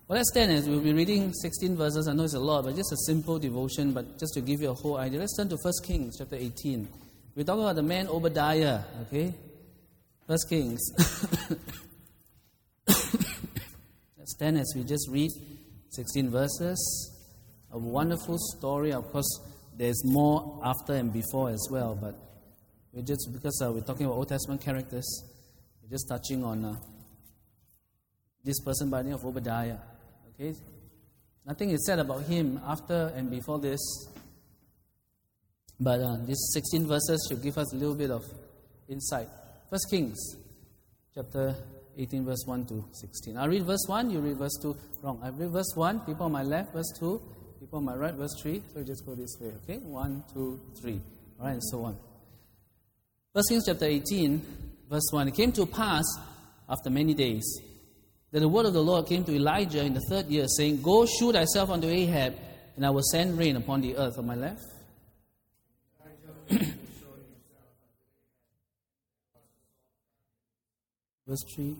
Well, let's stand as we'll be reading 16 verses. I know it's a lot, but just a simple devotion, but just to give you a whole idea. Let's turn to 1 Kings chapter 18. We're talking about the man Obadiah, okay? 1 Kings. Let's stand as we just read 16 verses. A wonderful story. Of course, there's more after and before as well, but we're just, because we're talking about Old Testament characters, we're just touching on this person by the name of Obadiah. Okay? Nothing is said about him after and before this, but these 16 verses should give us a little bit of insight. 1 Kings chapter 18, verse 1 to 16. I'll read verse 1, you read verse 2. Wrong. I read verse 1, people on my left, verse 2, people on my right, verse 3. So we just go this way, okay? 1, 2, 3. All right, and so on. 1 Kings chapter 18, verse 1. It came to pass after many days that the word of the Lord came to Elijah in the 3rd year, saying, Go, shew thyself unto Ahab, and I will send rain upon the earth. On my left. Verse 3.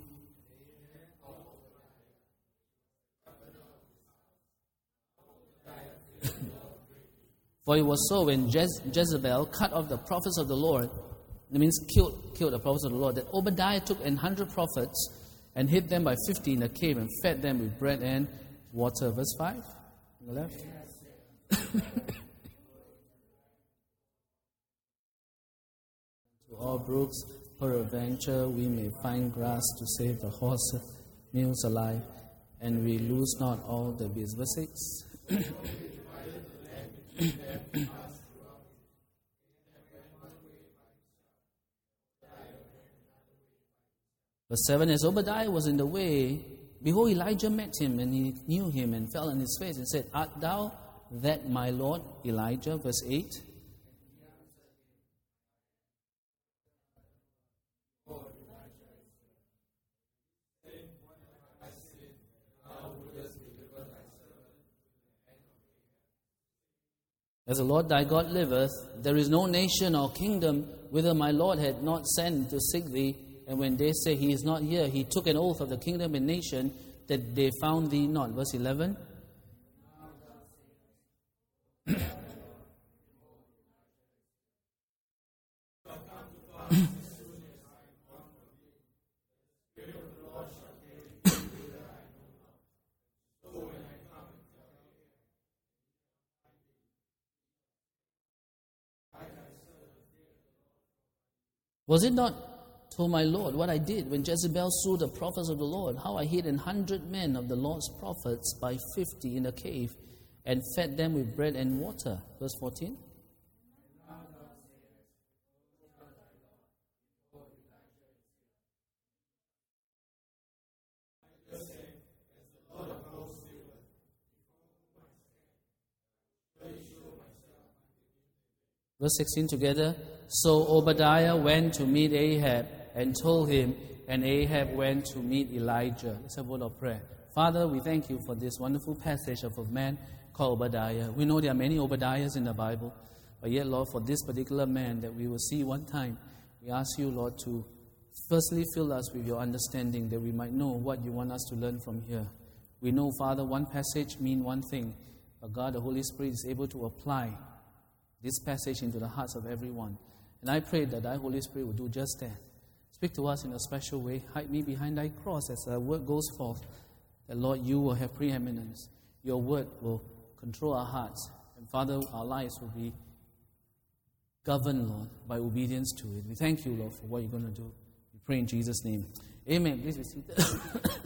For it was so when Jezebel cut off the prophets of the Lord, that means killed the prophets of the Lord, that Obadiah took 100 prophets and hid them by 50 in a cave and fed them with bread and water. Verse 5, on the left. To all brooks, peradventure we may find grass to save the horse, mules alive, and we lose not all the beasts. Verse 6. Verse 7, as Obadiah was in the way, behold, Elijah met him, and he knew him, and fell on his face, and said, Art thou that my Lord Elijah? Verse 8. As the Lord thy God liveth, there is no nation or kingdom whither my Lord had not sent to seek thee. And when they say he is not here, he took an oath of the kingdom and nation that they found thee not. Verse 11. Was it not told my Lord what I did when Jezebel slew the prophets of the Lord, how I hid 100 men of the Lord's prophets by 50 in a cave and fed them with bread and water? Verse 14. Verse 16 together. So Obadiah went to meet Ahab and told him, and Ahab went to meet Elijah. It's a word of prayer. Father, we thank you for this wonderful passage of a man called Obadiah. We know there are many Obadiahs in the Bible, but yet, Lord, for this particular man that we will see one time, we ask you, Lord, to firstly fill us with your understanding that we might know what you want us to learn from here. We know, Father, one passage means one thing, but God, the Holy Spirit, is able to apply this passage into the hearts of everyone. And I pray that thy Holy Spirit will do just that. Speak to us in a special way. Hide me behind thy cross as the word goes forth. That, Lord, you will have preeminence. Your word will control our hearts. And, Father, our lives will be governed, Lord, by obedience to it. We thank you, Lord, for what you're going to do. We pray in Jesus' name. Amen. Please be seated.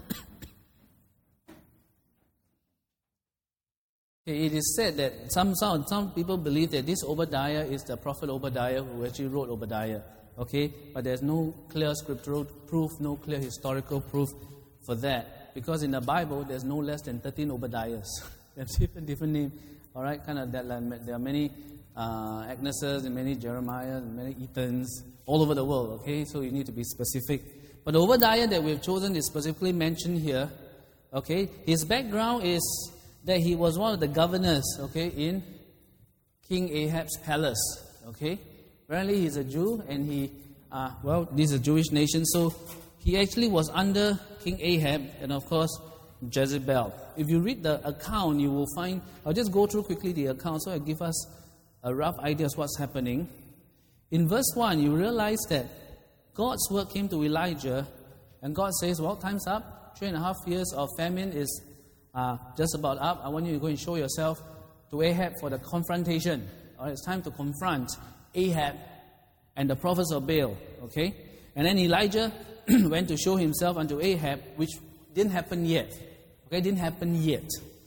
It is said that some people believe that this Obadiah is the prophet Obadiah who actually wrote Obadiah. Okay? But there's no clear scriptural proof, no clear historical proof for that. Because in the Bible, there's no less than 13 Obadiahs. There's different names. All right? Kind of that. There are many Agneses and many Jeremiahs and many Ethans all over the world. Okay? So you need to be specific. But the Obadiah that we've chosen is specifically mentioned here. Okay? His background is that he was one of the governors, okay, in King Ahab's palace, okay. Apparently he's a Jew, and this is a Jewish nation, so he actually was under King Ahab, and of course, Jezebel. If you read the account, you will find, I'll just go through quickly the account so I give us a rough idea of what's happening. In verse 1, you realize that God's word came to Elijah, and God says, well, time's up. 3.5 years of famine is just about up. I want you to go and show yourself to Ahab for the confrontation. All right, it's time to confront Ahab and the prophets of Baal. Okay? And then Elijah went to show himself unto Ahab, which didn't happen yet. Okay, didn't happen yet.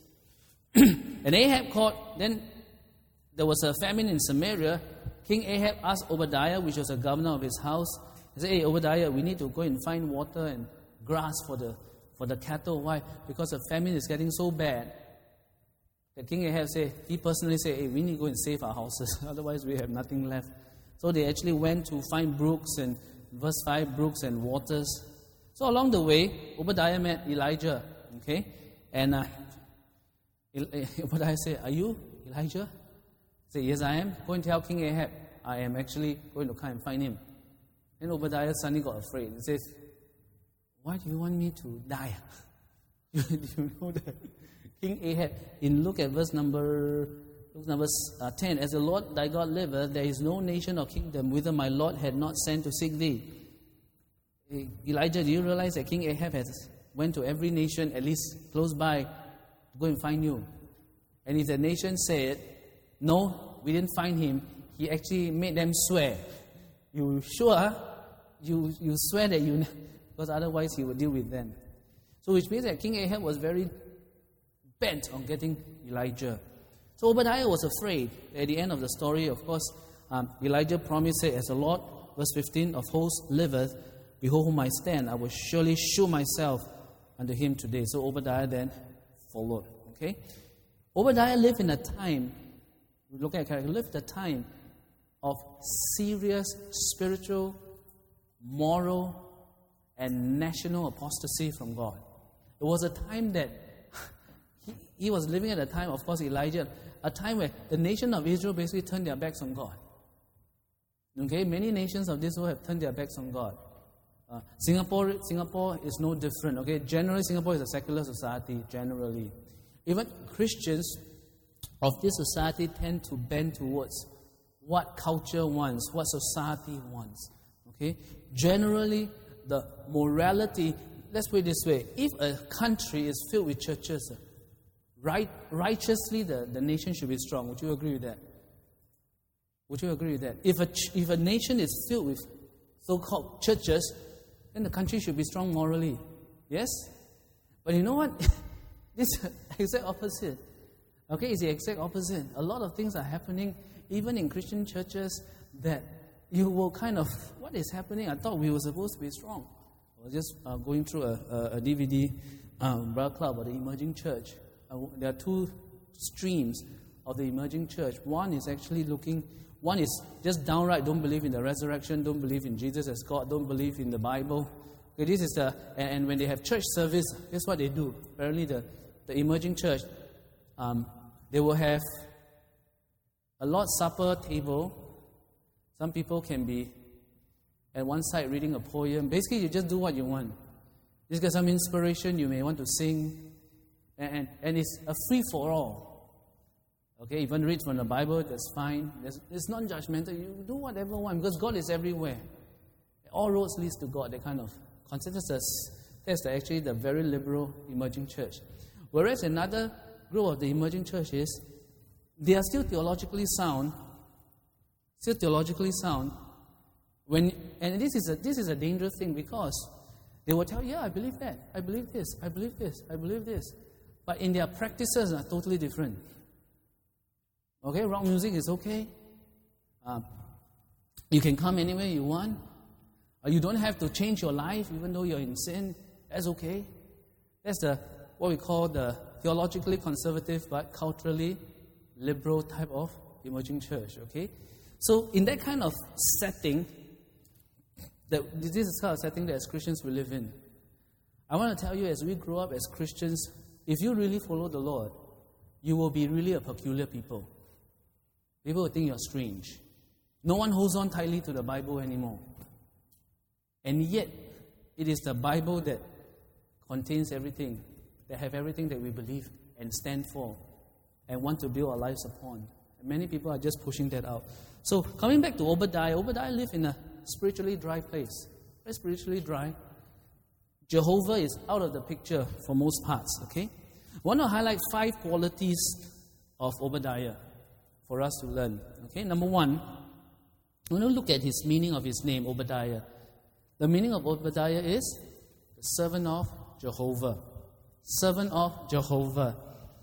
And Ahab caught, then there was a famine in Samaria. King Ahab asked Obadiah, which was a governor of his house, he said, hey, Obadiah, we need to go and find water and grass for the cattle. Why? Because the famine is getting so bad. The King Ahab said, he personally said, hey, we need to go and save our houses. Otherwise, we have nothing left. So they actually went to find brooks, and verse 5, brooks and waters. So along the way, Obadiah met Elijah. Okay? And Obadiah said, are you Elijah? He said, yes, I am. Go and tell King Ahab, I am actually going to come and find him. Then Obadiah suddenly got afraid. He says, why do you want me to die? Do you know that? King Ahab, look at verse number 10. As the Lord thy God liveth, there is no nation or kingdom whither my Lord had not sent to seek thee. Elijah, do you realize that King Ahab has went to every nation, at least close by, to go and find you? And if the nation said, no, we didn't find him, he actually made them swear. You sure? You swear that you... Because otherwise he would deal with them. So which means that King Ahab was very bent on getting Elijah. So Obadiah was afraid. At the end of the story, of course, Elijah promised it as the Lord, verse 15, of hosts liveth, behold whom I stand, I will surely shew myself unto him today. So Obadiah then followed. Okay? Obadiah lived in a time, look at character, lived a time of serious spiritual, moral, and national apostasy from God. It was a time that he was living at a time, of course, Elijah, a time where the nation of Israel basically turned their backs on God. Okay, many nations of this world have turned their backs on God. Singapore is no different. Okay, generally Singapore is a secular society. Generally, even Christians of this society tend to bend towards what culture wants, what society wants. Okay, generally the morality. Let's put it this way: if a country is filled with churches, righteously the nation should be strong. Would you agree with that? Would you agree with that? If a nation is filled with so-called churches, then the country should be strong morally. Yes? But you know what? This is the exact opposite. Okay, it's the exact opposite. A lot of things are happening, even in Christian churches, that you will kind of, what is happening? I thought we were supposed to be strong. I was just going through a DVD, Brother Club, or the emerging church. There are two streams of the emerging church. One is actually one is just downright don't believe in the resurrection, don't believe in Jesus as God, don't believe in the Bible. Okay, this is and when they have church service, here's what they do. Apparently the emerging church, they will have a Lord's Supper table. Some people can be at one side reading a poem. Basically, you just do what you want. Just get some inspiration, you may want to sing. And it's a free-for-all. Okay, you want to read from the Bible, that's fine. It's non-judgmental. You do whatever you want, because God is everywhere. All roads leads to God. They kind of consider that's actually the very liberal emerging church. Whereas another group of the emerging church is, they are still theologically sound. And this is a dangerous thing, because they will tell you, yeah, I believe that, I believe this, I believe this, I believe this. But in their practices are totally different. Okay, rock music is okay. You can come anywhere you want. You don't have to change your life even though you're in sin. That's okay. That's what we call the theologically conservative but culturally liberal type of emerging church. Okay, so in that kind of setting, this is the kind of setting that as Christians we live in. I want to tell you, as we grow up as Christians, if you really follow the Lord, you will be really a peculiar people. People will think you're strange. No one holds on tightly to the Bible anymore. And yet, it is the Bible that contains everything that have everything that we believe and stand for and want to build our lives upon. And many people are just pushing that out. So coming back to Obadiah lived in a spiritually dry place. Very spiritually dry. Jehovah is out of the picture for most parts, okay? I want to highlight 5 qualities of Obadiah for us to learn, okay? Number 1, I want to look at his meaning of his name, Obadiah. The meaning of Obadiah is the servant of Jehovah. Servant of Jehovah.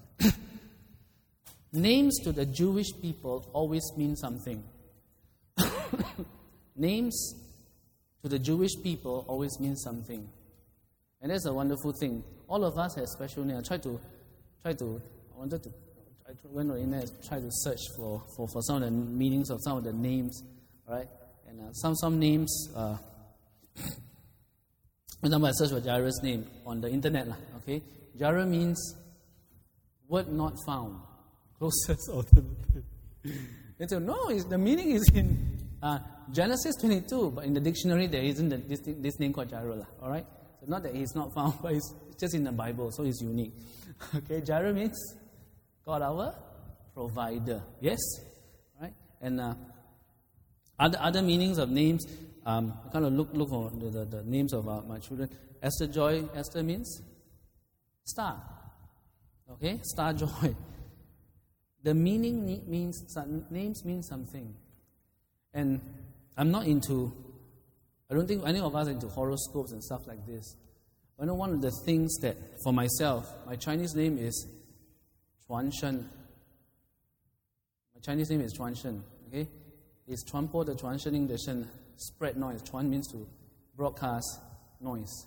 Names to the Jewish people always mean something. Names to the Jewish people always mean something. And that's a wonderful thing. All of us have special names. I went on the internet and tried to search for some of the meanings of some of the names, right? And some names, for example, I searched for Jairus' name on the internet, okay? Jairus means word not found, closest alternative. And so, no, the meaning is in Genesis 22, but in the dictionary there isn't this name called Jairus, all right? So not that he's not found, but it's just in the Bible, so it's unique. Okay, Jairus means God our provider. Yes? Right? And other meanings of names, I kind of look on the names of my children. Esther Joy, Esther means star. Okay? Star Joy. The meaning means, names mean something. And I don't think any of us are into horoscopes and stuff like this. I know one of the things that, for myself, my Chinese name is Chuan Shen. My Chinese name is Chuan Shen, okay? It's Chuan Po the Chuan Shen English and spread noise. Chuan means to broadcast noise.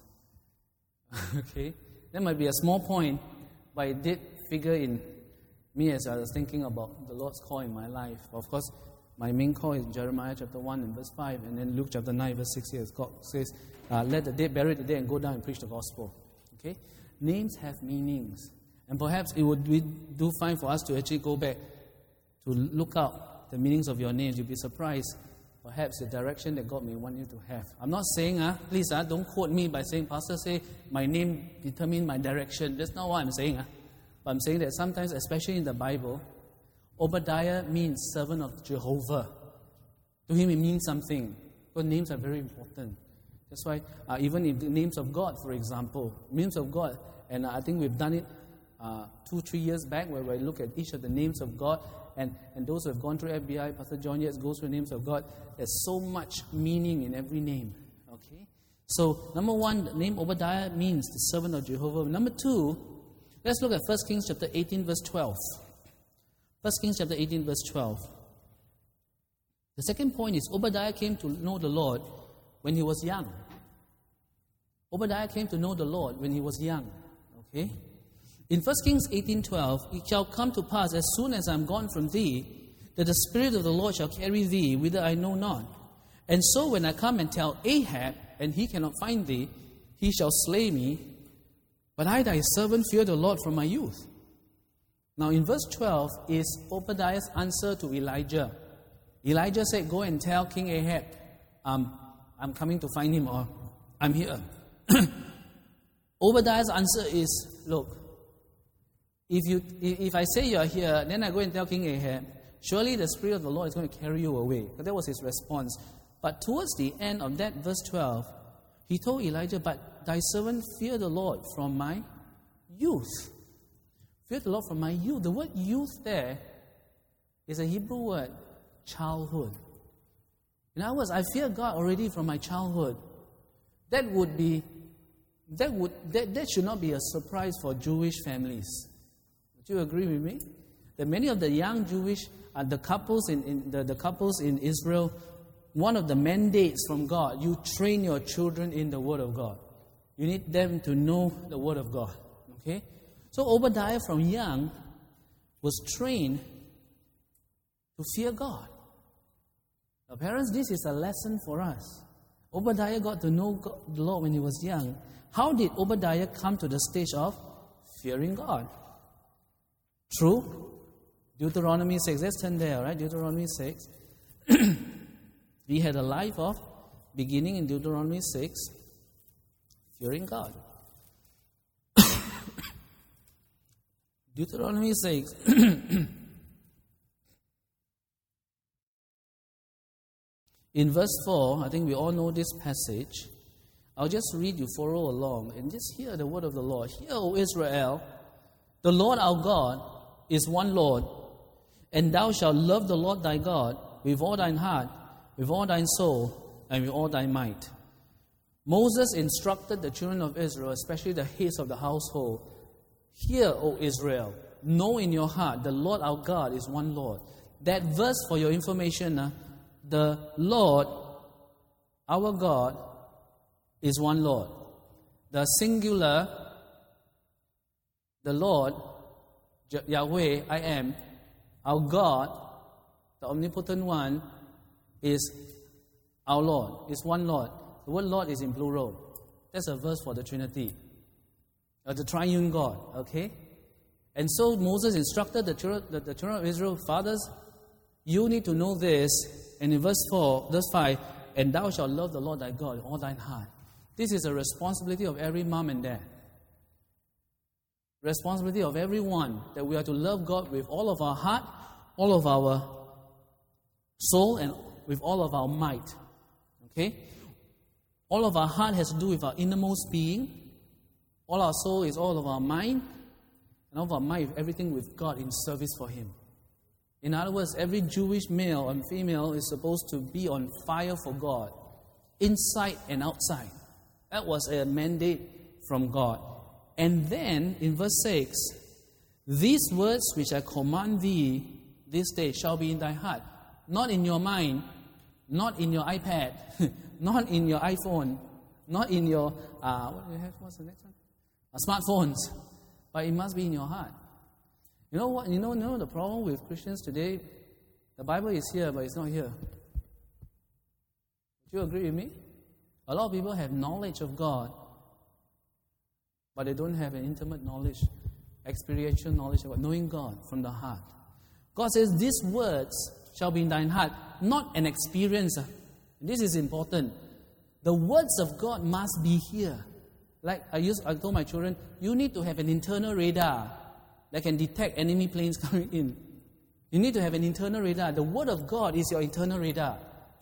Okay? That might be a small point, but it did figure in me as I was thinking about the Lord's call in my life. Of course, my main call is Jeremiah chapter 1 and verse 5, and then Luke chapter 9 verse 6 here. God says, let the dead bury the dead and go down and preach the gospel. Okay? Names have meanings. And perhaps it would be fine for us to actually go back to look up the meanings of your names. You'll be surprised, perhaps, the direction that God may want you to have. I'm not saying, please, don't quote me by saying, Pastor say, my name determines my direction. That's not what I'm saying. But I'm saying that sometimes, especially in the Bible, Obadiah means servant of Jehovah. To him, it means something. Because names are very important. That's why, even in the names of God, for example, names of God, and I think we've done it 2-3 years back, where we look at each of the names of God, and those who have gone through FBI, Pastor John Yates goes through the names of God. There's so much meaning in every name. Okay? So, number 1, the name Obadiah means the servant of Jehovah. Number 2, let's look at 1 Kings chapter 18, verse 12. 1 Kings chapter 18, verse 12. The second point is Obadiah came to know the Lord when he was young. Obadiah came to know the Lord when he was young. Okay? In 1 Kings 18:12, it shall come to pass, as soon as I am gone from thee, that the Spirit of the Lord shall carry thee, whither I know not. And so when I come and tell Ahab, and he cannot find thee, he shall slay me. But I, thy servant, fear the Lord from my youth. Now in verse 12 is Obadiah's answer to Elijah. Elijah said, go and tell King Ahab, I'm coming to find him, or I'm here. Obadiah's answer is, look, if I say you are here, then I go and tell King Ahab, surely the Spirit of the Lord is going to carry you away. Because that was his response. But towards the end of that verse 12, he told Elijah, but thy servant fear the Lord from my youth. Fear the Lord from my youth. The word youth there is a Hebrew word, childhood. In other words, I fear God already from my childhood. That should not be a surprise for Jewish families. Would you agree with me? That many of the young Jewish, the couples in Israel, one of the mandates from God, you train your children in the Word of God. You need them to know the Word of God. Okay? So Obadiah from young was trained to fear God. Now, parents, this is a lesson for us. Obadiah got to know the Lord when he was young. How did Obadiah come to the stage of fearing God? True. Deuteronomy 6. Let's turn there, right? Deuteronomy 6. He had a life of, beginning in Deuteronomy 6, fearing God. Deuteronomy 6. In verse 4, I think we all know this passage. I'll just read, you follow along, and just hear the word of the Lord. Hear, O Israel, the Lord our God is one Lord, and thou shalt love the Lord thy God with all thine heart, with all thine soul, and with all thy might. Moses instructed the children of Israel, especially the heads of the household, Hear, O Israel, know in your heart, the Lord our God is one Lord. That verse, for your information, the Lord, our God, is one Lord. The singular, the Lord, Yahweh, I am, our God, the omnipotent one, is our Lord, is one Lord. The word Lord is in plural. That's a verse for the Trinity, the triune God, okay? And so Moses instructed the children of Israel, fathers, you need to know this. And in verse 5, and thou shalt love the Lord thy God with all thine heart. This is a responsibility of every mom and dad. Responsibility of everyone, that we are to love God with all of our heart, all of our soul, and with all of our might. Okay? All of our heart has to do with our innermost being. All our soul is all of our mind. And all of our mind, everything with God in service for Him. In other words, every Jewish male and female is supposed to be on fire for God, inside and outside. That was a mandate from God. And then, in verse 6, these words which I command thee this day shall be in thy heart, not in your mind, not in your iPad, not in your iPhone, not in your, what's the next one? Smartphones, but it must be in your heart. You know what? You know the problem with Christians today? The Bible is here, but it's not here. Do you agree with me? A lot of people have knowledge of God, but they don't have an intimate knowledge, experiential knowledge of God, knowing God from the heart. God says, these words shall be in thine heart, not an experience. This is important. The words of God must be here. Like I told my children, you need to have an internal radar that can detect enemy planes coming in. You need to have an internal radar. The Word of God is your internal radar.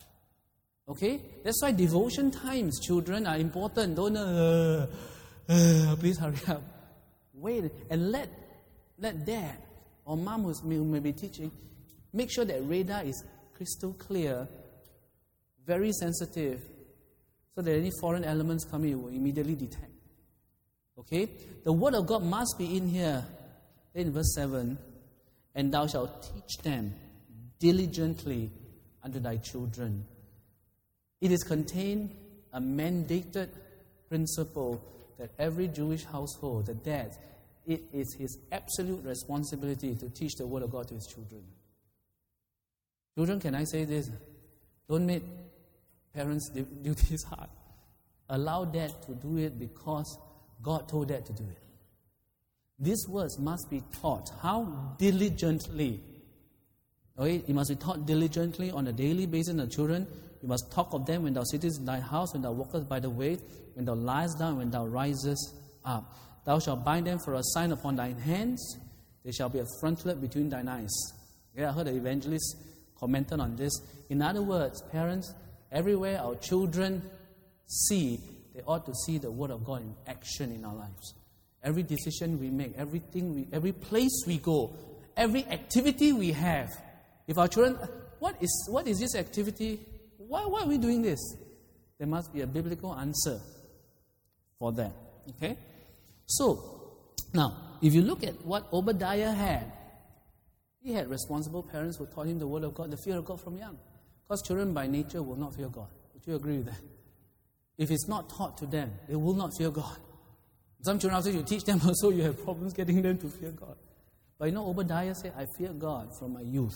Okay? That's why devotion times, children, are important. Don't, please hurry up. Wait, and let dad or mom who may be teaching, make sure that radar is crystal clear, very sensitive, so that any foreign elements coming, you will immediately detect. Okay? The Word of God must be in here. In verse 7, and thou shalt teach them diligently unto thy children. It is contained a mandated principle that every Jewish household, the dad, it is his absolute responsibility to teach the Word of God to his children. Children, can I say this? Don't make parents' duties hard. Allow dad to do it because God told dad to do it. These words must be taught. How? Diligently. Okay? It must be taught diligently on a daily basis to the children. You must talk of them when thou sittest in thy house, when thou walkest by the way, when thou liest down, when thou risest up. Thou shalt bind them for a sign upon thine hands. They shall be a frontlet between thine eyes. Yeah, I heard the evangelist commented on this. In other words, parents, everywhere our children see, they ought to see the Word of God in action in our lives. Every decision we make, every place we go, every activity we have. If our children, what is this activity? Why are we doing this? There must be a biblical answer for that. Okay? So, now, if you look at what Obadiah had, he had responsible parents who taught him the Word of God, the fear of God from young. Because children by nature will not fear God. Would you agree with that? If it's not taught to them, they will not fear God. Some children, after you teach them also, you have problems getting them to fear God. But you know, Obadiah said, I fear God from my youth.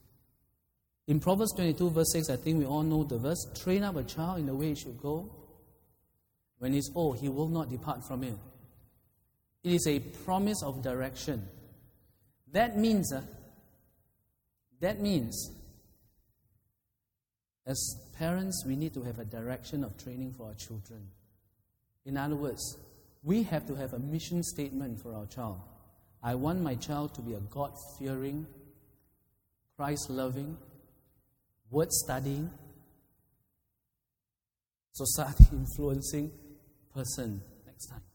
In Proverbs 22, verse 6, I think we all know the verse, train up a child in the way he should go. When he's old, he will not depart from it. It is a promise of direction. That means, as parents, we need to have a direction of training for our children. In other words, we have to have a mission statement for our child. I want my child to be a God-fearing, Christ-loving, word-studying, society-influencing person next time.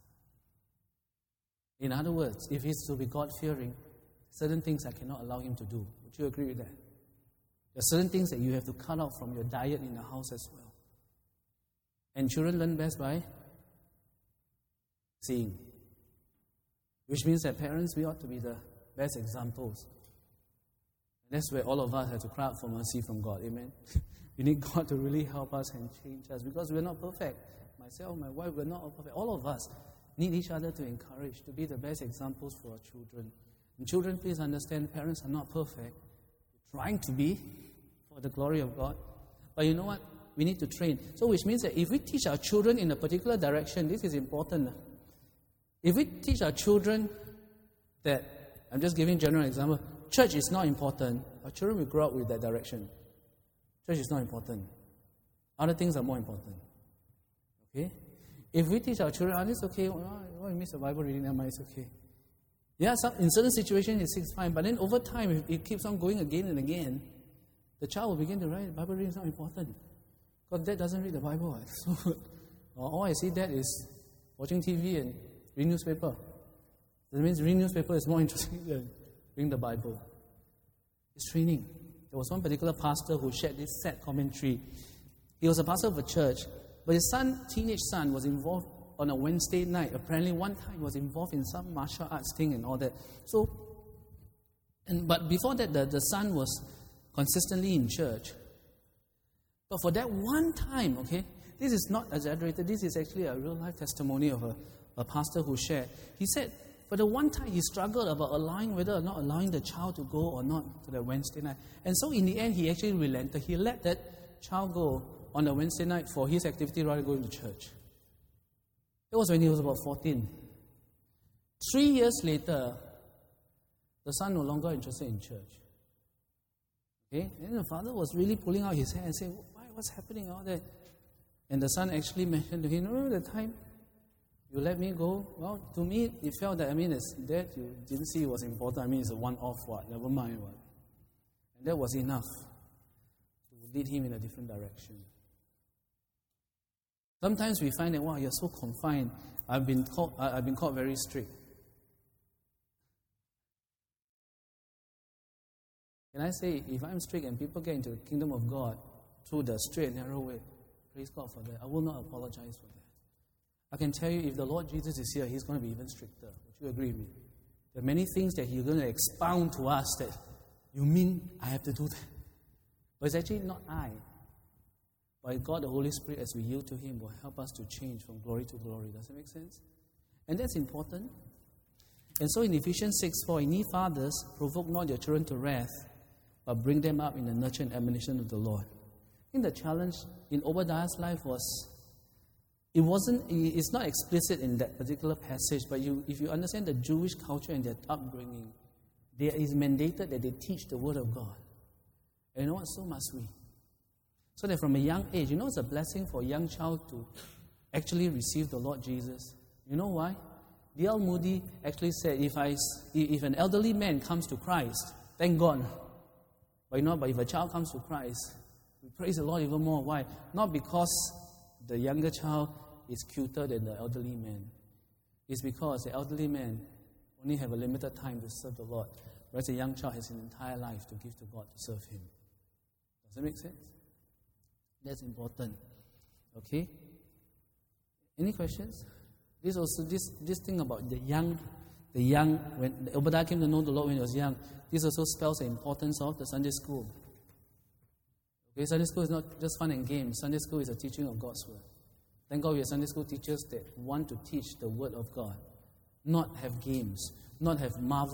In other words, if he's to be God-fearing, certain things I cannot allow him to do. Would you agree with that? There are certain things that you have to cut out from your diet in the house as well. And children learn best by seeing. Which means that parents, we ought to be the best examples. And that's where all of us have to cry out for mercy from God. Amen? We need God to really help us and change us because we're not perfect. Myself, my wife, we're not all perfect. All of us need each other to encourage, to be the best examples for our children. And children, please understand, parents are not perfect. We're trying to be for the glory of God. But you know what? We need to train. So which means that if we teach our children in a particular direction, this is important. If we teach our children that, I'm just giving a general example, church is not important, our children will grow up with that direction. Church is not important. Other things are more important. Okay? If we teach our children, it's okay, you miss the Bible reading, never mind, it's okay. Yeah, in certain situations it's fine, but then over time, if it keeps on going again and again, the child will begin to write, Bible reading is not important. Because dad doesn't read the Bible. So all I see dad is watching TV and reading newspaper. That means reading newspaper is more interesting than reading the Bible. It's training. There was one particular pastor who shared this sad commentary. He was a pastor of a church, but his teenage son, was involved on a Wednesday night. Apparently one time was involved in some martial arts thing and all that. But before that, the son was consistently in church. But for that one time, okay, this is not exaggerated, this is actually a real-life testimony of a pastor who shared. He said, for the one time he struggled about whether or not allowing the child to go or not to the Wednesday night. And so in the end, he actually relented. He let that child go on the Wednesday night for his activity rather than going to church. That was when he was about 14. 3 years later, the son no longer interested in church. Okay? And the father was really pulling out his hair and saying, what's happening all that? And the son actually mentioned to him, the time you let me go, well, to me, it felt that, it's that you didn't see it was important. It's a one-off, never mind, what. And that was enough to lead him in a different direction. Sometimes we find that, you're so confined. I've been called very strict. Can I say, if I'm strict and people get into the kingdom of God through the straight and narrow way, praise God for that. I will not apologize for that. I can tell you, if the Lord Jesus is here, He's going to be even stricter. Would you agree with me? There are many things that He's going to expound to us that, you mean I have to do that? But it's actually not I. But God, the Holy Spirit, as we yield to Him, will help us to change from glory to glory. Does it make sense? And that's important. And so in Ephesians 6:4, ye fathers, provoke not your children to wrath, but bring them up in the nurture and admonition of the Lord. I think the challenge in Obadiah's life was, it's not explicit in that particular passage, but if you understand the Jewish culture and their upbringing, it is mandated that they teach the Word of God. And you know what? So must we. So that from a young age, it's a blessing for a young child to actually receive the Lord Jesus. You know why? D.L. Moody actually said, if an elderly man comes to Christ, thank God. But if a child comes to Christ, we praise the Lord even more. Why? Not because the younger child is cuter than the elderly man. It's because the elderly man only have a limited time to serve the Lord, whereas a young child has an entire life to give to God to serve Him. Does that make sense? That's important. Okay? Any questions? This thing about the young, when Obadiah came to know the Lord when he was young, this also spells the importance of the Sunday school. Okay, Sunday school is not just fun and games. Sunday school is a teaching of God's Word. Thank God we have Sunday school teachers that want to teach the Word of God. Not have games. Not have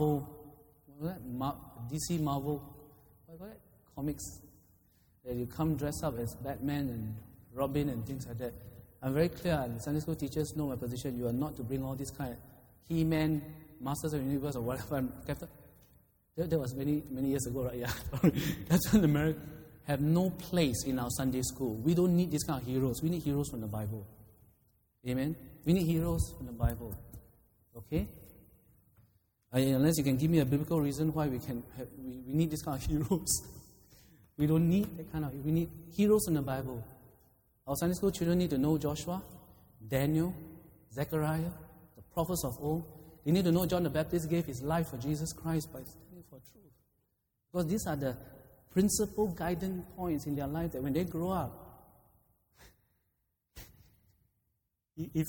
DC Marvel, comics. That you come dress up as Batman and Robin and things like that. I'm very clear, and Sunday school teachers know my position. You are not to bring all this kind of He-Man, Masters of the Universe or whatever. That was many years ago, right? Yeah. That's when America have no place in our Sunday school. We don't need this kind of heroes. We need heroes from the Bible. Amen? We need heroes from the Bible. Okay? Unless you can give me a biblical reason why we need this kind of heroes. We don't need that kind of, we need heroes in the Bible. Our Sunday school children need to know Joshua, Daniel, Zechariah, the prophets of old. They need to know John the Baptist gave his life for Jesus Christ by standing for truth. Because these are the principal guidance points in their life that when they grow up, if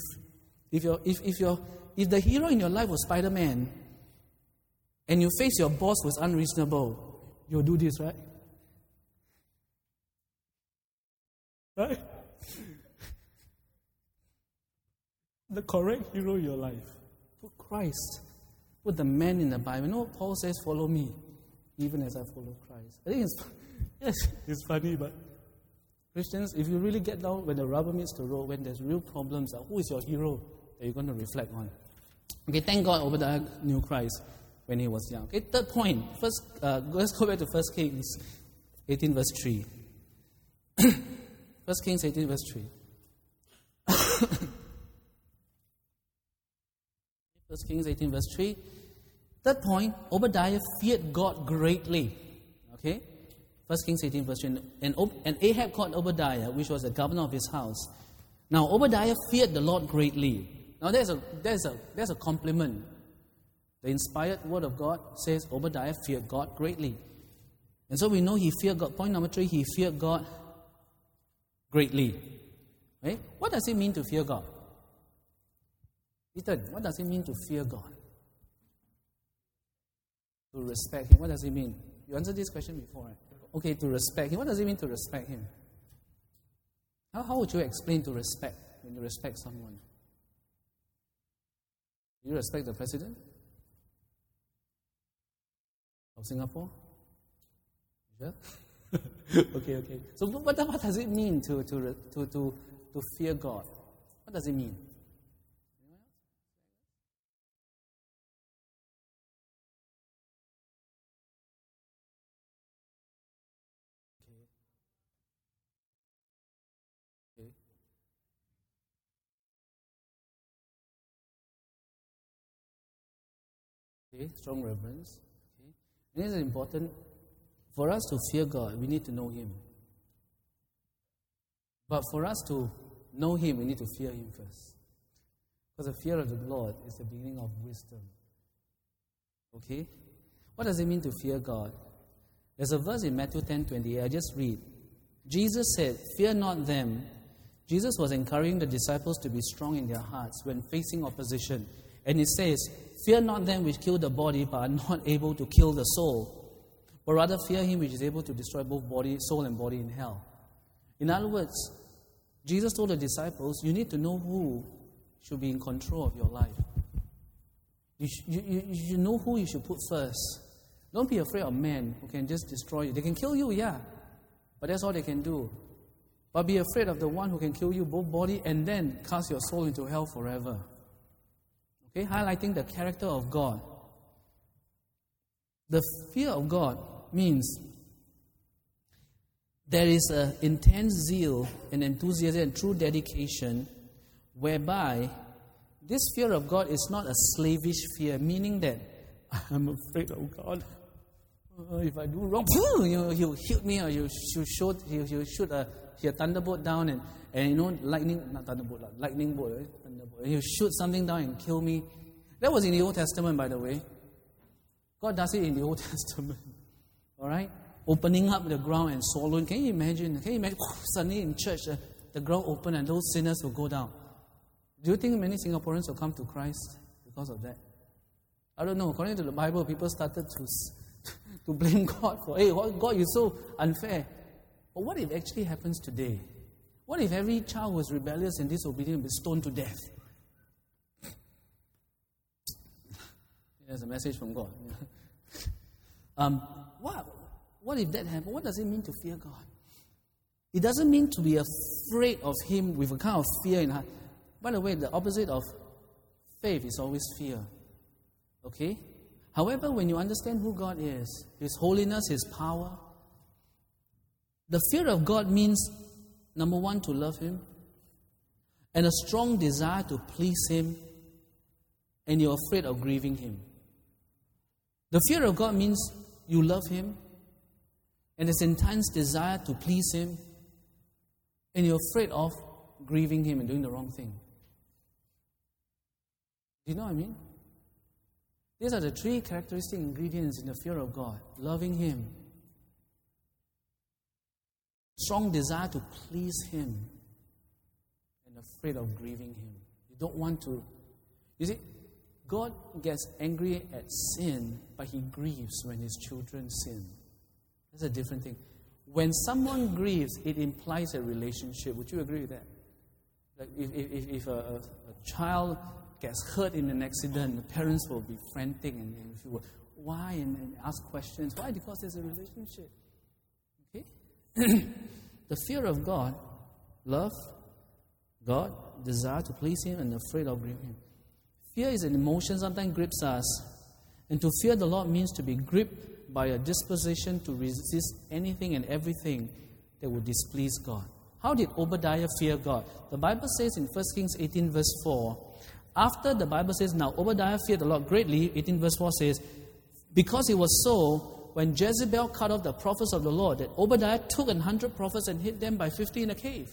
the hero in your life was Spider-Man, and you face your boss who's unreasonable, you'll do this, right? Right? The correct hero in your life. Put Christ. Put the man in the Bible. You know what Paul says? Follow me, even as I follow Christ. I think it's funny, but Christians, if you really get down when the rubber meets the road, when there's real problems, who is your hero that you're going to reflect on? Okay, thank God Obadiah knew Christ when he was young. Okay, third point. First, let's go back to 1 Kings 18 verse 3. 1 Kings 18 verse 3. 1 Kings 18 verse 3. Third point, Obadiah feared God greatly. Okay? 1 Kings 18 verse 3. And Ahab called Obadiah, which was the governor of his house. Now Obadiah feared the Lord greatly. Now there's a compliment. The inspired word of God says Obadiah feared God greatly. And so we know he feared God. Point number 3, he feared God greatly. Right? What does it mean to fear God? Ethan, what does it mean to fear God? To respect Him. What does it mean? You answered this question before, right? Okay, to respect Him. What does it mean to respect Him? How would you explain to respect when you respect someone? Do you respect the president of Singapore? Yeah? Okay. So what does it mean to fear God? What does it mean? Okay, strong reverence. Okay. And it is important for us to fear God, we need to know Him. But for us to know Him, we need to fear Him first. Because the fear of the Lord is the beginning of wisdom. Okay? What does it mean to fear God? There's a verse in Matthew 10:28. I just read. Jesus said, "Fear not them." Jesus was encouraging the disciples to be strong in their hearts when facing opposition. And it says, "Fear not them which kill the body, but are not able to kill the soul. But rather fear Him which is able to destroy both body, soul and body in hell." In other words, Jesus told the disciples, you need to know who should be in control of your life. You should know who you should put first. Don't be afraid of men who can just destroy you. They can kill you, yeah, but that's all they can do. But be afraid of the one who can kill you both body and then cast your soul into hell forever. Okay, highlighting the character of God. The fear of God means there is an intense zeal and enthusiasm and true dedication whereby this fear of God is not a slavish fear, meaning that I'm afraid of God. If I do wrong, He'll hit me, or He'll shoot a thunderbolt down and lightning bolt, right? Thunderbolt. And He'll shoot something down and kill me. That was in the Old Testament, by the way. God does it in the Old Testament. All right? Opening up the ground and swallowing. Can you imagine? Suddenly in church, the ground open and those sinners will go down. Do you think many Singaporeans will come to Christ because of that? I don't know. According to the Bible, people started to blame God for, hey, God, you're so unfair. But what if it actually happens today? What if every child who is rebellious and disobedient will be stoned to death? There's a message from God. What if that happened? What does it mean to fear God? It doesn't mean to be afraid of Him with a kind of fear in heart. By the way, the opposite of faith is always fear. Okay? However, when you understand who God is, His holiness, His power, the fear of God means, number one, to love Him, and a strong desire to please Him, and you're afraid of grieving Him. The fear of God means you love Him, and there's intense desire to please Him, and you're afraid of grieving Him and doing the wrong thing. Do you know what I mean? These are the three characteristic ingredients in the fear of God. Loving Him, strong desire to please Him, and afraid of grieving Him. You don't want to. You see, God gets angry at sin, but He grieves when His children sin. That's a different thing. When someone grieves, it implies a relationship. Would you agree with that? Like if a child gets hurt in an accident, the parents will be frantic and if you will, why? And ask questions. Why? Because there's a relationship. Okay? The fear of God, love God, desire to please Him, and afraid of grieving Him. Fear is an emotion, sometimes grips us. And to fear the Lord means to be gripped by a disposition to resist anything and everything that would displease God. How did Obadiah fear God? The Bible says in 1 Kings 18 verse 4, after the Bible says, now Obadiah feared the Lord greatly, 18 verse 4 says, because it was so, when Jezebel cut off the prophets of the Lord, that Obadiah took 100 prophets and hid them by 50 in a cave.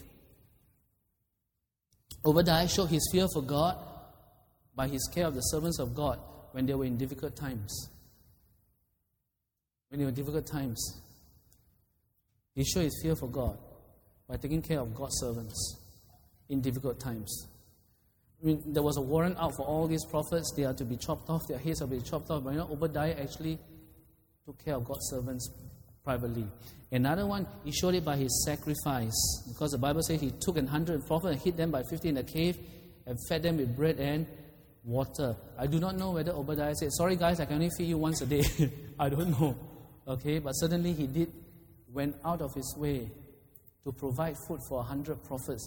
Obadiah showed his fear for God by his care of the servants of God when they were in difficult times. When they were in difficult times, he showed his fear for God by taking care of God's servants in difficult times. I mean, there was a warrant out for all these prophets. They are to be chopped off. Their heads are to be chopped off. But Obadiah actually took care of God's servants privately. Another one, he showed it by his sacrifice. Because the Bible says he took 100 prophets and hid them by 50 in a cave and fed them with bread and water. I do not know whether Obadiah said, sorry guys, I can only feed you once a day. I don't know. Okay, but certainly he went out of his way to provide food for 100 prophets.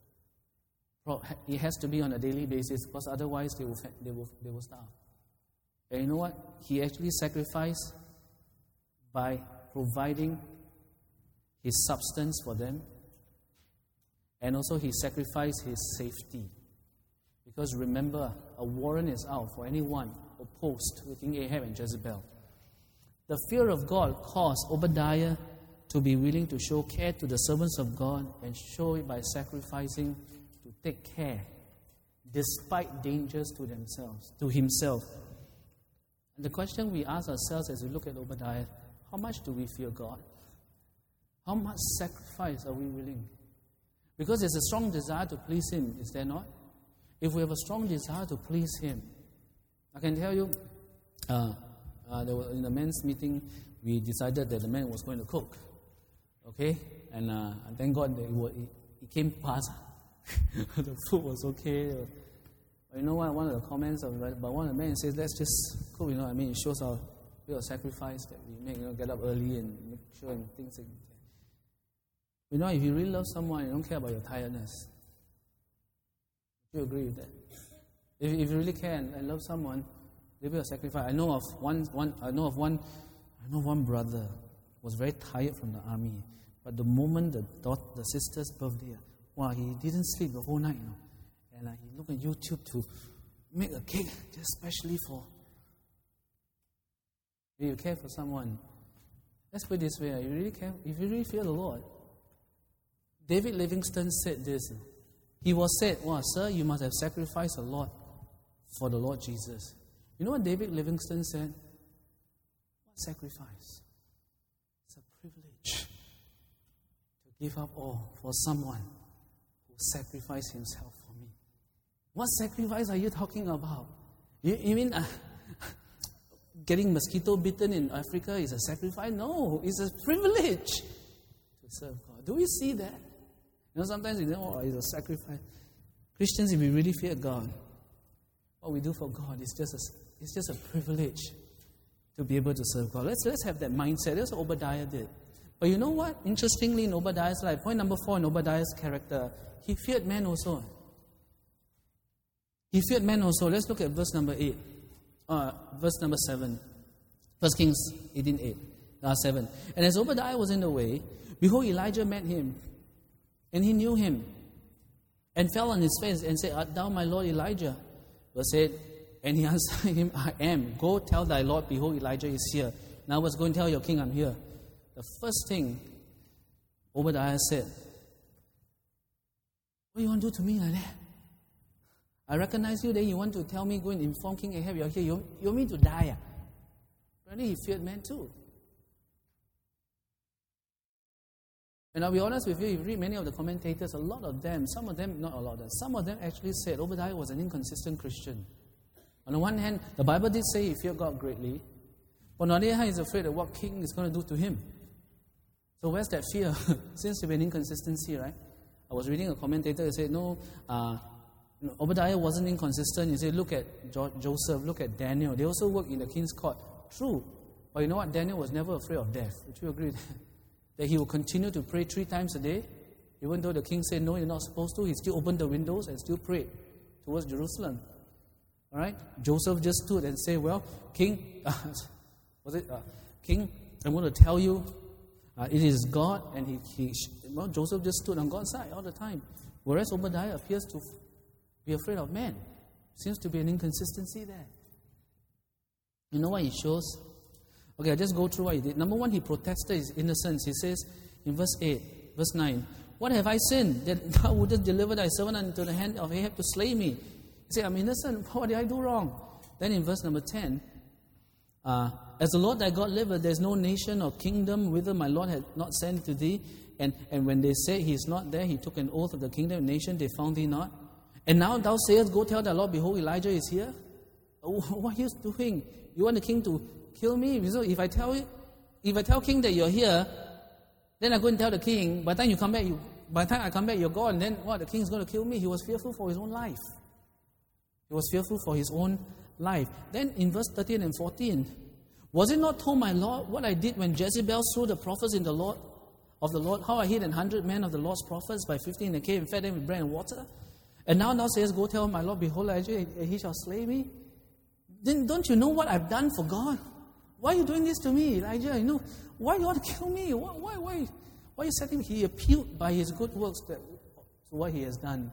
It has to be on a daily basis because otherwise they will starve. And you know what? He actually sacrificed by providing his substance for them, and also he sacrificed his safety. Because remember, a warrant is out for anyone opposed to King Ahab and Jezebel. The fear of God caused Obadiah to be willing to show care to the servants of God and show it by sacrificing to take care despite dangers to himself. And the question we ask ourselves as we look at Obadiah, how much do we fear God? How much sacrifice are we willing? Because there's a strong desire to please Him, is there not? If we have a strong desire to please Him, I can tell you, in the men's meeting, we decided that the man was going to cook. Okay? And thank God that he came past. The food was okay. But you know what? One of the comments about one of the men says, let's just cook, you know what I mean? It shows our bit of sacrifice that we make, get up early and make sure and things like that. You know, if you really love someone, you don't care about your tiredness. Do you agree with that? If you really care and love someone, there will be a sacrifice. I know of one brother was very tired from the army, but the moment the sister's birthday, he didn't sleep the whole night, and he looked at YouTube to make a cake just specially for. If you care for someone, let's put it this way: if you really care, if you really fear the Lord. David Livingstone said this. He was said, sir, you must have sacrificed a lot for the Lord Jesus. You know what David Livingstone said? What sacrifice? It's a privilege to give up all for someone who sacrificed himself for me. What sacrifice are you talking about? You mean getting mosquito bitten in Africa is a sacrifice? No, it's a privilege to serve God. Do we see that? Sometimes we know, it's a sacrifice. Christians, if we really fear God, what we do for God is just a privilege to be able to serve God. Let's have that mindset. That's what Obadiah did. But you know what? Interestingly, in Obadiah's life, point number 4 in Obadiah's character, he feared men also. He feared men also. Let's look at verse number 8. Verse number 7. 1 Kings 18:8. 7. And as Obadiah was in the way, behold, Elijah met him. And he knew him, and fell on his face, and said, Art thou my Lord Elijah? Verse 8, And he answered him, I am. Go tell thy Lord, behold, Elijah is here. Now let's go and tell your king I'm here. The first thing Obadiah said, what do you want to do to me like that? I recognize you, then you want to tell me, go and inform King Ahab you're here. You want me to die? Apparently he feared men too. And I'll be honest with you, if you read many of the commentators, a lot of them, some of them actually said Obadiah was an inconsistent Christian. On the one hand, the Bible did say he feared God greatly. On the other hand, he's afraid of what king is going to do to him. So where's that fear? Seems to be an inconsistency, right? I was reading a commentator who said, no, Obadiah wasn't inconsistent. He said, look at Joseph, look at Daniel. They also worked in the king's court. True. But you know what? Daniel was never afraid of death. Would you agree with that? That he would continue to pray 3 times a day. Even though the king said, no, you're not supposed to, he still opened the windows and still prayed towards Jerusalem. All right? Joseph just stood and said, well, King, King, I'm going to tell you, it is God. And Joseph just stood on God's side all the time. Whereas Obadiah appears to be afraid of men. Seems to be an inconsistency there. You know what he shows? Okay, I'll just go through what he did. Number one, he protested his innocence. He says in verse 9, what have I sinned that thou wouldest deliver thy servant into the hand of Ahab to slay me? He said, I'm innocent. What did I do wrong? Then in verse number 10, as the Lord thy God liveth, there is no nation or kingdom whither my Lord hath not sent to thee. And when they say he is not there, he took an oath of the kingdom and nation, they found thee not. And now thou sayest, go tell thy Lord, behold, Elijah is here. What are you doing? You want the king to kill me? So if I tell king that you're here, then I go and tell the king. By the time I come back, you're gone. Then what? The king's going to kill me. He was fearful for his own life. He was fearful for his own life. Then in verse 13 and 14, was it not told my Lord what I did when Jezebel slew the prophets in the Lord of the Lord? How I hid 100 men of the Lord's prophets by 50 in the cave and fed them with bread and water? And now thou sayest, go tell my Lord, behold, Elijah, and he shall slay me. Then don't you know what I've done for God? Why are you doing this to me, Elijah? You know, why do you want to kill me? Why are you setting me? He appealed by his good works to what he has done.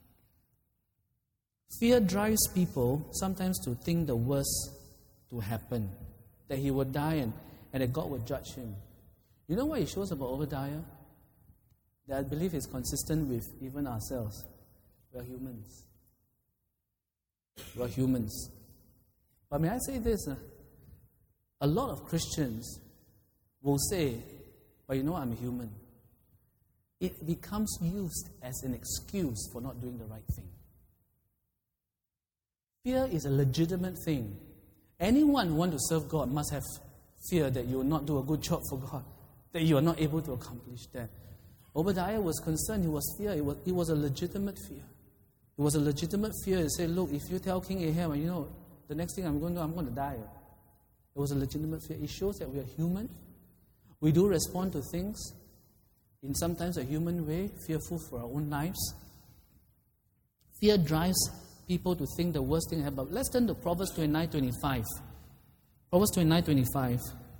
Fear drives people sometimes to think the worst to happen, that he would die and that God would judge him. You know what it shows about Obadiah? That I believe is consistent with even ourselves. We are humans. We are humans. But may I say this? A lot of Christians will say, but you know I'm a human. It becomes used as an excuse for not doing the right thing. Fear is a legitimate thing. Anyone who wants to serve God must have fear that you will not do a good job for God, that you are not able to accomplish that. Obadiah was concerned. He was fear. It was a legitimate fear. It was a legitimate fear. He said, look, if you tell King Ahab, you know, the next thing I'm going to die. It was a legitimate fear. It shows that we are human. We do respond to things in sometimes a human way, fearful for our own lives. Fear drives people to think the worst thing about. Let's turn to Proverbs 29:25. Proverbs 29:25.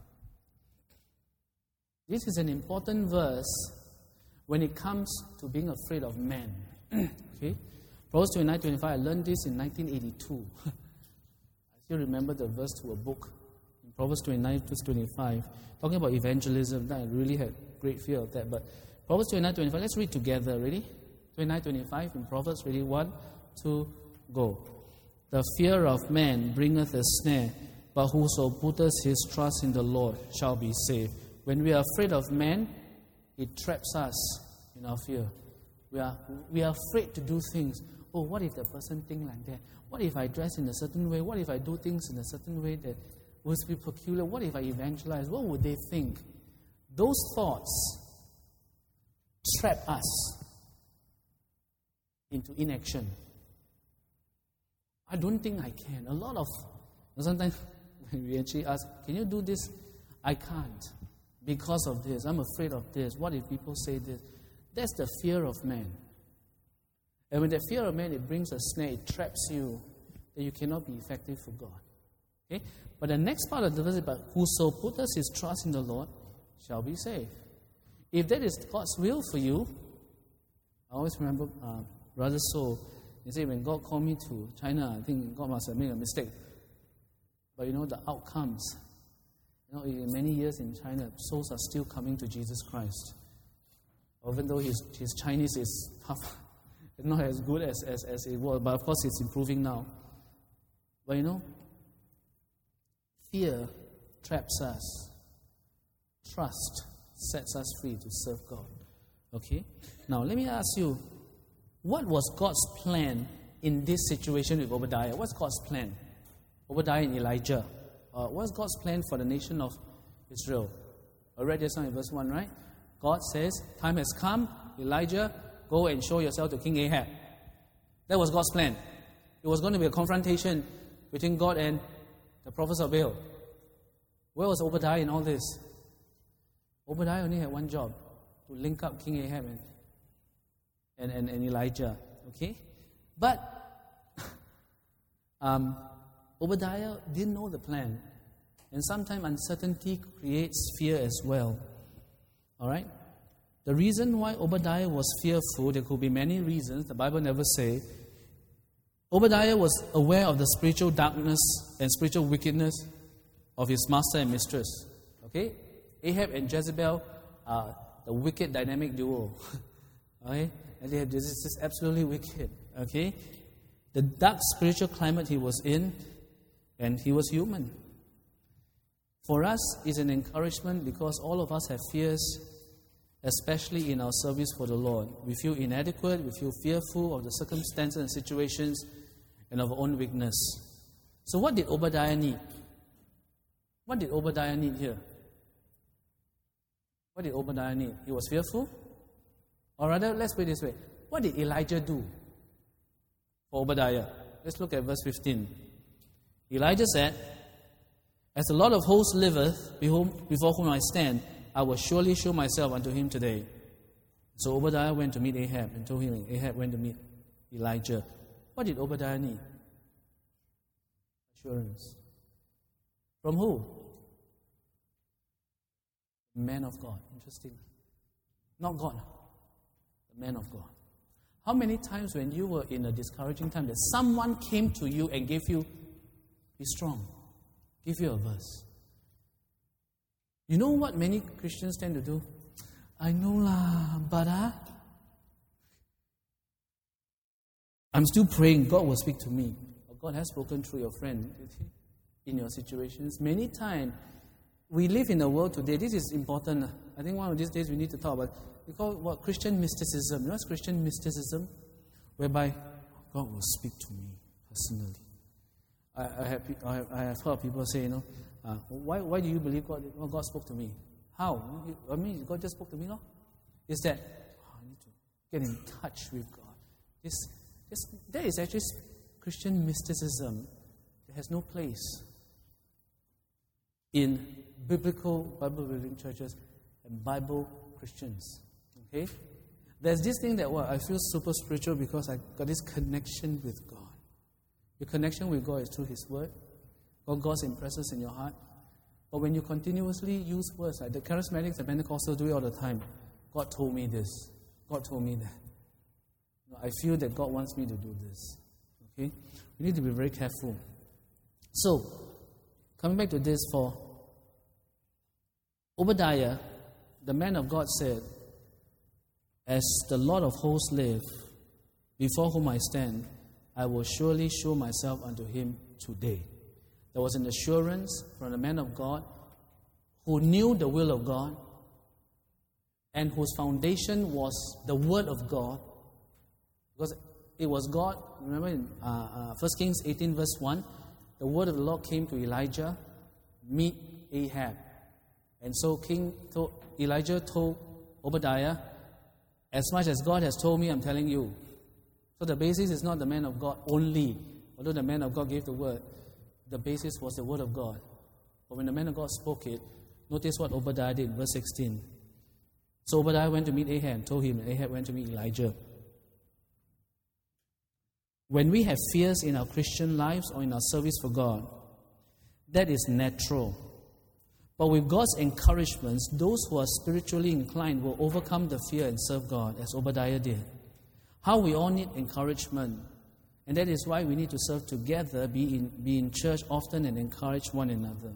This is an important verse when it comes to being afraid of men. Okay? Proverbs 29:25. I learned this in 1982. I still remember the verse to a book. In Proverbs 29:25, talking about evangelism. I really had great fear of that. But Proverbs 29:25. Let's read together. Ready? 29:25 in Proverbs. Ready? 1, 2, go. The fear of man bringeth a snare, but whoso putteth his trust in the Lord shall be saved. When we are afraid of man, it traps us in our fear. We are afraid to do things. Oh, what if the person think like that? What if I dress in a certain way? What if I do things in a certain way that will be peculiar? What if I evangelize? What would they think? Those thoughts trap us into inaction. I don't think I can. Sometimes when we actually ask, can you do this? I can't. Because of this. I'm afraid of this. What if people say this? That's the fear of man. And when the fear of man, it brings a snare, it traps you, that you cannot be effective for God. Okay? But the next part of the verse is about whoso putteth his trust in the Lord shall be saved. If that is God's will for you, I always remember Brother So They say, when God called me to China, I think God must have made a mistake. But the outcomes, in many years in China, souls are still coming to Jesus Christ. Even though his Chinese is tough, not as good as it was, but of course it's improving now. But fear traps us. Trust sets us free to serve God. Okay? Now let me ask you, what was God's plan in this situation with Obadiah? What's God's plan? Obadiah and Elijah. What's God's plan for the nation of Israel? I read this now in verse 1, right? God says, time has come, Elijah, go and show yourself to King Ahab. That was God's plan. It was going to be a confrontation between God and the prophets of Baal. Where was Obadiah in all this? Obadiah only had one job, to link up King Ahab and Elijah. Okay? But Obadiah didn't know the plan. And sometimes uncertainty creates fear as well. Alright? The reason why Obadiah was fearful, there could be many reasons, the Bible never says. Obadiah was aware of the spiritual darkness and spiritual wickedness of his master and mistress. Okay? Ahab and Jezebel are the wicked dynamic duo. Okay? And this is absolutely wicked. Okay? The dark spiritual climate he was in, and he was human. For us, it's an encouragement because all of us have fears, especially in our service for the Lord. We feel inadequate, we feel fearful of the circumstances and situations and of our own weakness. So what did Obadiah need? What did Obadiah need here? What did Obadiah need? He was fearful? Or rather, let's put it this way. What did Elijah do for Obadiah? Let's look at verse 15. Elijah said, as the Lord of hosts liveth, before whom I stand, I will surely show myself unto him today. So Obadiah went to meet Ahab and told him Ahab went to meet Elijah. What did Obadiah need? Assurance. From who? The man of God. Interesting. Not God. The man of God. How many times when you were in a discouraging time that someone came to you and gave you, be strong, give you a verse? You know what many Christians tend to do? I know lah, but I'm still praying God will speak to me. God has spoken through your friend in your situations. Many times, we live in a world today, this is important. I think one of these days we need to talk about, we call it what? Christian mysticism. You know what's Christian mysticism? Whereby God will speak to me personally. I have heard people say, why do you believe God spoke to me? How? I mean, God just spoke to me, no? Is that I need to get in touch with God. That is actually Christian mysticism that has no place in biblical Bible-believing churches and Bible Christians. Okay? There's this thing that I feel super spiritual because I got this connection with God. Your connection with God is through His Word. God's impresses in your heart. But when you continuously use words like the charismatics and Pentecostals do it all the time, God told me this. God told me that. I feel that God wants me to do this. Okay? We need to be very careful. So, coming back to this, for Obadiah, the man of God said, as the Lord of hosts live, before whom I stand, I will surely show myself unto him today. There was an assurance from the man of God who knew the will of God and whose foundation was the Word of God. Because it was God, remember in 1 Kings 18 verse 1, the word of the Lord came to Elijah, meet Ahab. And so Elijah told Obadiah, as much as God has told me, I'm telling you. So the basis is not the man of God only, although the man of God gave the word. The basis was the word of God. But when the man of God spoke it, notice what Obadiah did, verse 16. So Obadiah went to meet Ahab, told him, and Ahab went to meet Elijah. When we have fears in our Christian lives or in our service for God, that is natural. But with God's encouragements, those who are spiritually inclined will overcome the fear and serve God, as Obadiah did. How we all need encouragement. And that is why we need to serve together, be in church often and encourage one another.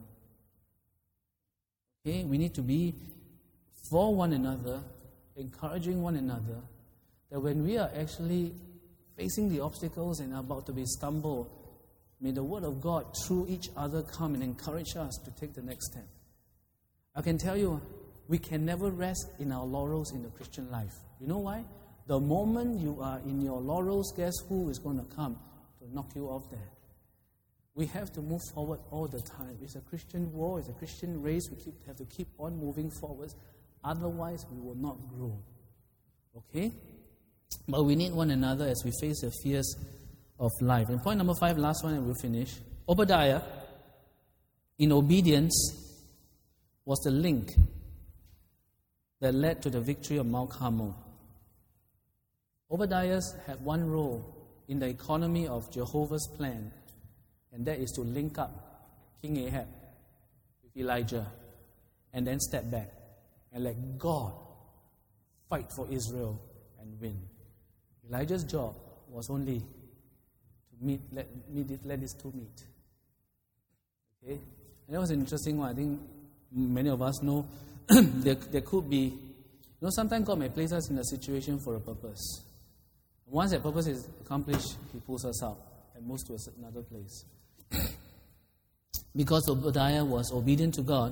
Okay? We need to be for one another, encouraging one another, that when we are actually facing the obstacles and are about to be stumbled, may the Word of God through each other come and encourage us to take the next step. I can tell you, we can never rest in our laurels in the Christian life. You know why? The moment you are in your laurels, guess who is going to come to knock you off there? We have to move forward all the time. It's a Christian war, it's a Christian race. We have to keep on moving forward. Otherwise, we will not grow. Okay? But we need one another as we face the fears of life. And point number 5, last one, and we'll finish. Obadiah, in obedience, was the link that led to the victory of Mount Carmel. Obadiah had one role in the economy of Jehovah's plan, and that is to link up King Ahab with Elijah and then step back and let God fight for Israel and win. Elijah's job was only to let these two meet. Okay? And that was an interesting one. I think many of us know there could be, sometimes God may place us in a situation for a purpose. Once that purpose is accomplished, He pulls us out and moves to another place. Because Obadiah was obedient to God,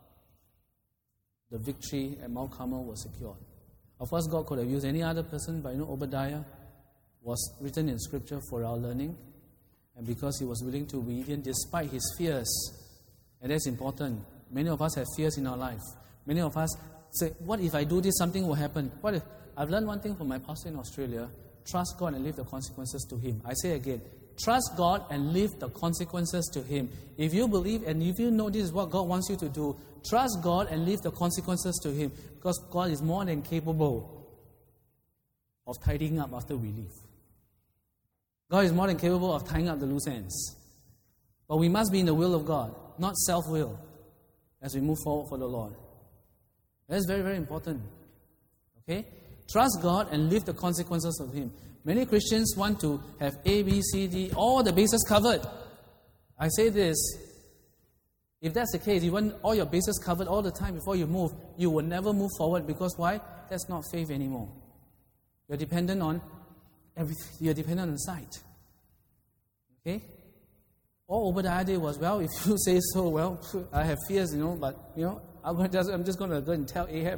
the victory at Mount Carmel was secured. Of course, God could have used any other person, but Obadiah was written in Scripture for our learning. And because he was willing to be obedient despite his fears, and that's important. Many of us have fears in our life. Many of us say, what if I do this, something will happen? What if? I've learned one thing from my pastor in Australia: trust God and leave the consequences to Him. I say again, trust God and leave the consequences to Him. If you believe and if you know this is what God wants you to do, trust God and leave the consequences to Him, because God is more than capable of tidying up after we leave. God is more than capable of tying up the loose ends. But we must be in the will of God, not self-will, as we move forward for the Lord. That's very, very important. Okay? Trust God and leave the consequences of Him. Many Christians want to have A, B, C, D, all the bases covered. I say this, if that's the case, you want all your bases covered all the time before you move, you will never move forward, because why? That's not faith anymore. You're dependent on everything. You're dependent on sight. Okay? All Obadiah did was, well, if you say so, well, I have fears, but, I'm just going to go and tell Ahab,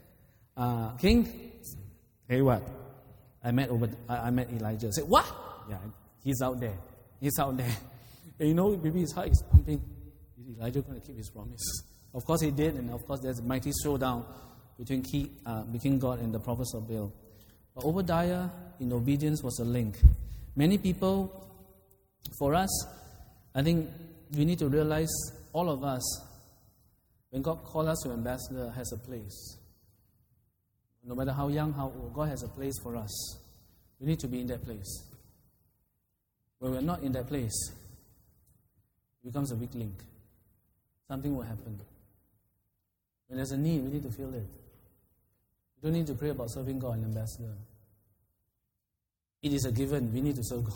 King, hey, what? I met Elijah. I said, what? Yeah, he's out there. He's out there. And maybe his heart is pumping. Is Elijah going to keep his promise? Of course he did, and of course there's a mighty showdown between God and the prophets of Baal. But Obadiah, in obedience, was a link. Many people, for us, I think we need to realize, all of us, when God calls us to ambassador, has a place. No matter how young, how old, God has a place for us. We need to be in that place. When we're not in that place, it becomes a weak link. Something will happen. When there's a need, we need to feel it. We don't need to pray about serving God and ambassador. It is a given. We need to serve God.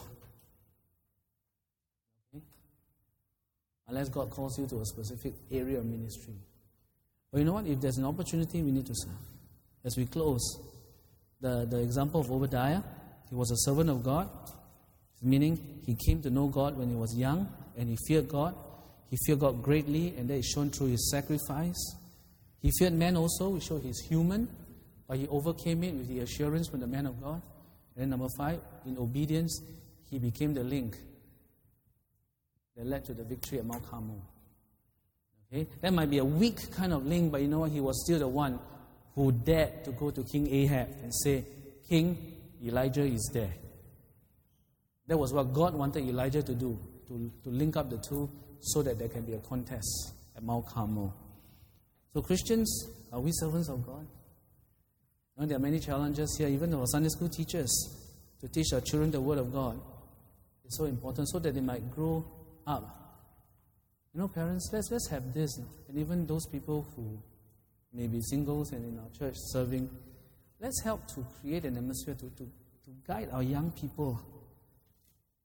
Okay? Unless God calls you to a specific area of ministry. But you know what? If there's an opportunity, we need to serve. As we close, the example of Obadiah, he was a servant of God, meaning he came to know God when he was young, and he feared God. He feared God greatly, and that is shown through his sacrifice. He feared man also, which showed he's human, but he overcame it with the assurance from the man of God. And then number 5, in obedience, he became the link that led to the victory at Mount Carmel. Okay? That might be a weak kind of link, but you know what? He was still the one who dared to go to King Ahab and say, King, Elijah is there. That was what God wanted Elijah to do, to link up the two so that there can be a contest at Mount Carmel. So Christians, are we servants of God? There are many challenges here, even for Sunday school teachers, to teach our children the Word of God. It's so important so that they might grow up. Parents, let's have this. And even those people who may be singles and in our church serving, let's help to create an atmosphere to guide our young people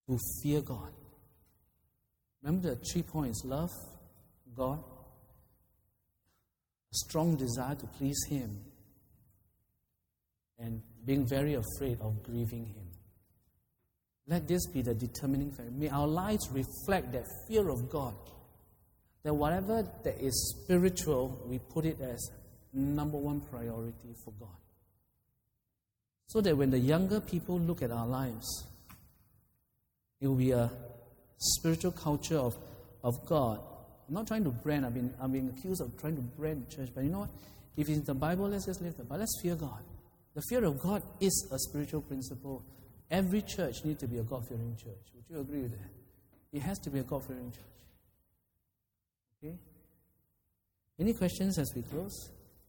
who fear God. Remember the 3 points: love God, a strong desire to please Him, and being very afraid of grieving Him. Let this be the determining factor. May our lives reflect that fear of God, that whatever that is spiritual, we put it as number one priority for God. So that when the younger people look at our lives, it will be a spiritual culture of God. I'm not trying to brand. I'm being accused of trying to brand the church. But you know what? If it's in the Bible, let's just live the Bible. Let's fear God. The fear of God is a spiritual principle. Every church needs to be a God-fearing church. Would you agree with that? It has to be a God-fearing church. Okay? Any questions as we close?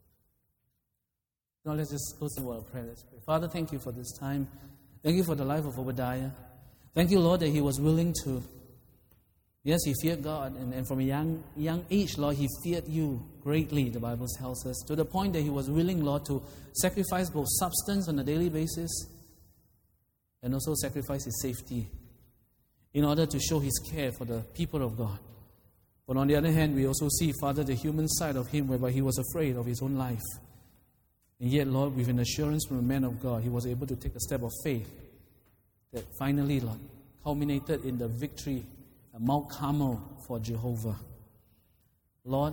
Now let's just close in a word of prayer. Let's pray. Father, thank you for this time. Thank you for the life of Obadiah. Thank you, Lord, that he was willing to. Yes, he feared God, and from a young age, Lord, he feared you greatly, the Bible tells us, to the point that he was willing, Lord, to sacrifice both substance on a daily basis and also sacrifice his safety in order to show his care for the people of God. But on the other hand, we also see, Father, the human side of him, whereby he was afraid of his own life. And yet, Lord, with an assurance from a man of God, he was able to take a step of faith that finally, Lord, culminated in the victory at Mount Carmel for Jehovah. Lord,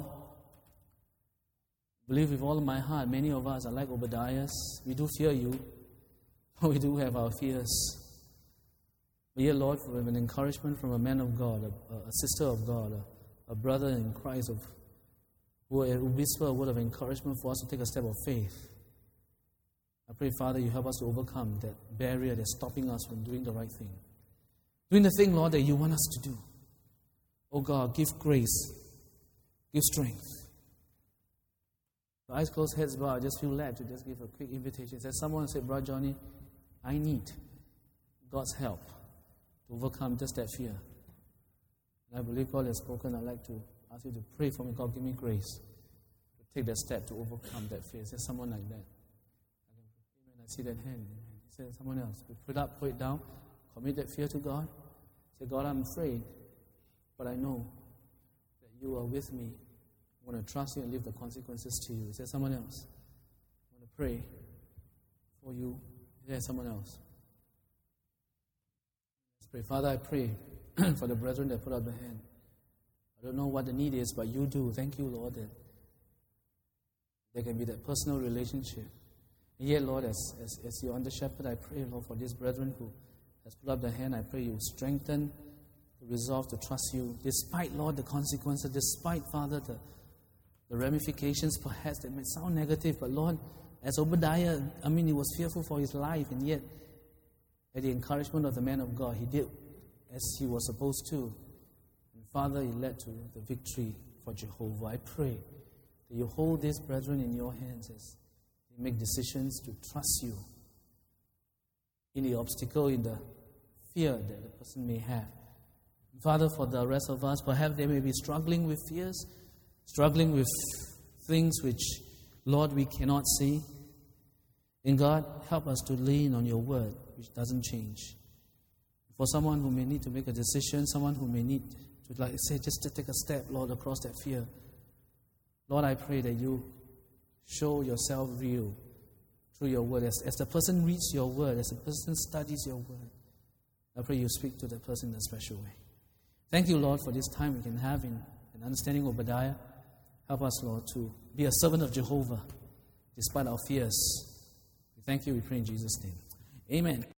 I believe with all of my heart, many of us are like Obadiah. We do fear you. We do have our fears. But yet, Lord, with an encouragement from a man of God, a sister of God, a brother in Christ, who whisper a word of encouragement for us to take a step of faith. I pray, Father, you help us to overcome that barrier that's stopping us from doing the right thing. Doing the thing, Lord, that you want us to do. Oh God, give grace, give strength. The eyes closed, heads bowed. I just feel led to just give a quick invitation. As someone said, Brother Johnny, I need God's help to overcome just that fear. And I believe God has spoken. I'd like to ask you to pray for me. God, give me grace to take that step to overcome that fear. Is there someone like that? Amen. I see that hand. Is there someone else? Put it up, put it down. Commit that fear to God. Say, God, I'm afraid, but I know that you are with me. I want to trust you and leave the consequences to you. Is there someone else? I want to pray for you. Is there someone else? Let's pray. Father, I pray for the brethren that put up the hand. I don't know what the need is, but you do. Thank you, Lord, that there can be that personal relationship. And yet, Lord, as your under shepherd, I pray, Lord, for these brethren who has put up their hand, I pray you strengthen the resolve to trust you, despite, Lord, the consequences, despite, Father, the ramifications perhaps that may sound negative, but Lord, as Obadiah, he was fearful for his life, and yet, at the encouragement of the man of God, he did as he was supposed to. And Father, it led to the victory for Jehovah. I pray that you hold these brethren in your hands as they make decisions to trust you in the obstacle, in the fear that the person may have. Father, for the rest of us, perhaps they may be struggling with fears, struggling with things which, Lord, we cannot see. And God, help us to lean on your word, which doesn't change. For someone who may need to make a decision, someone who may need to, like say, just to take a step, Lord, across that fear. Lord, I pray that you show yourself real through your word. As the person reads your word, as the person studies your word, I pray you speak to that person in a special way. Thank you, Lord, for this time we can have in understanding Obadiah. Help us, Lord, to be a servant of Jehovah despite our fears. We thank you, we pray in Jesus' name. Amen.